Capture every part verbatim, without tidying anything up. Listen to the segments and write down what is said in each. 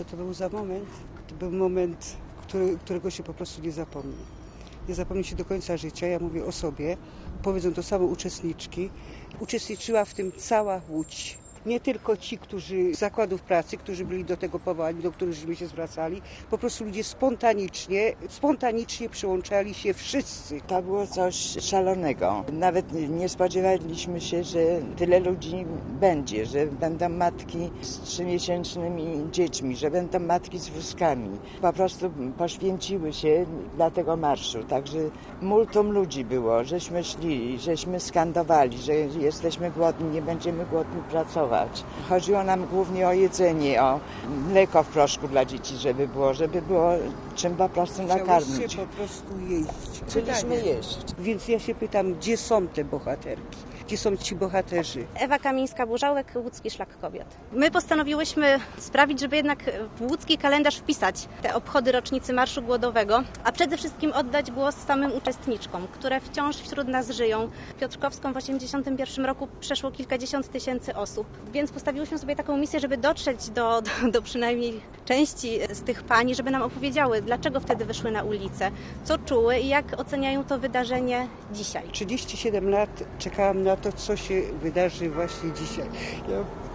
co to był za moment? To był moment, który, którego się po prostu nie zapomni. Nie zapomni się do końca życia. Ja mówię o sobie. Powiedzą to same uczestniczki. Uczestniczyła w tym cała Łódź. Nie tylko ci, którzy z zakładów pracy, którzy byli do tego powołani, do których się zwracali. Po prostu ludzie spontanicznie, spontanicznie przyłączali się wszyscy. To było coś szalonego. Nawet nie spodziewaliśmy się, że tyle ludzi będzie, że będą matki z trzymiesięcznymi dziećmi, że będą matki z wózkami. Po prostu poświęciły się dla tego marszu. Także multum ludzi było, żeśmy szli, żeśmy skandowali, że jesteśmy głodni, nie będziemy głodni pracować. Chodziło nam głównie o jedzenie, o mleko w proszku dla dzieci, żeby było, żeby było czym po prostu nakarmić. Chciałyście po prostu jeść. Chcieliśmy jeść. Więc ja się pytam, gdzie są te bohaterki? Gdzie są ci bohaterzy? Ewa Kamińska-Burzałek, Łódzki Szlak Kobiet. My postanowiłyśmy sprawić, żeby jednak w łódzki kalendarz wpisać te obchody rocznicy Marszu Głodowego, a przede wszystkim oddać głos samym uczestniczkom, które wciąż wśród nas żyją. Piotrkowską w osiemdziesiątym pierwszym roku przeszło kilkadziesiąt tysięcy osób, więc postawiłyśmy sobie taką misję, żeby dotrzeć do, do, do przynajmniej części z tych pań, żeby nam opowiedziały, dlaczego wtedy wyszły na ulicę, co czuły i jak oceniają to wydarzenie dzisiaj. trzydzieści siedem lat czekałam na to, co się wydarzy właśnie dzisiaj. Ja...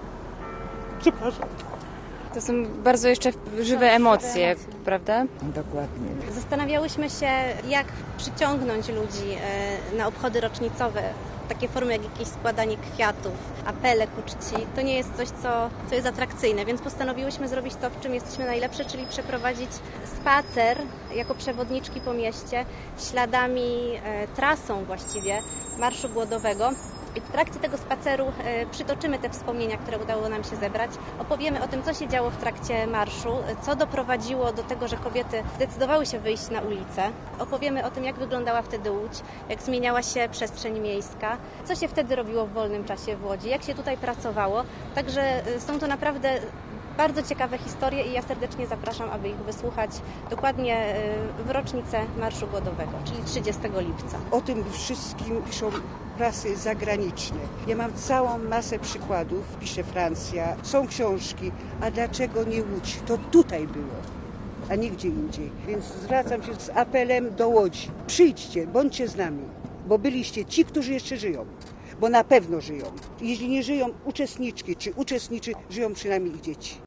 Przepraszam. To są bardzo jeszcze żywe emocje, prawda? Dokładnie. Zastanawiałyśmy się, jak przyciągnąć ludzi na obchody rocznicowe. Takie formy jak jakieś składanie kwiatów, apele ku czci. To nie jest coś, co, co jest atrakcyjne, więc postanowiłyśmy zrobić to, w czym jesteśmy najlepsze, czyli przeprowadzić spacer jako przewodniczki po mieście śladami, e, trasą właściwie Marszu Głodowego. I w trakcie tego spaceru e, przytoczymy te wspomnienia, które udało nam się zebrać. Opowiemy o tym, co się działo w trakcie marszu, co doprowadziło do tego, że kobiety zdecydowały się wyjść na ulicę. Opowiemy o tym, jak wyglądała wtedy Łódź, jak zmieniała się przestrzeń miejska, co się wtedy robiło w wolnym czasie w Łodzi, jak się tutaj pracowało. Także e, są to naprawdę bardzo ciekawe historie i ja serdecznie zapraszam, aby ich wysłuchać dokładnie e, w rocznicę Marszu Głodowego, czyli trzydziestego lipca. O tym wszystkim piszą prasy zagraniczne. Ja mam całą masę przykładów, pisze Francja, są książki, a dlaczego nie Łódź? To tutaj było, a nie gdzie indziej. Więc zwracam się z apelem do Łodzi. Przyjdźcie, bądźcie z nami, bo byliście ci, którzy jeszcze żyją, bo na pewno żyją. Jeśli nie żyją uczestniczki czy uczestniczy, żyją przynajmniej ich dzieci.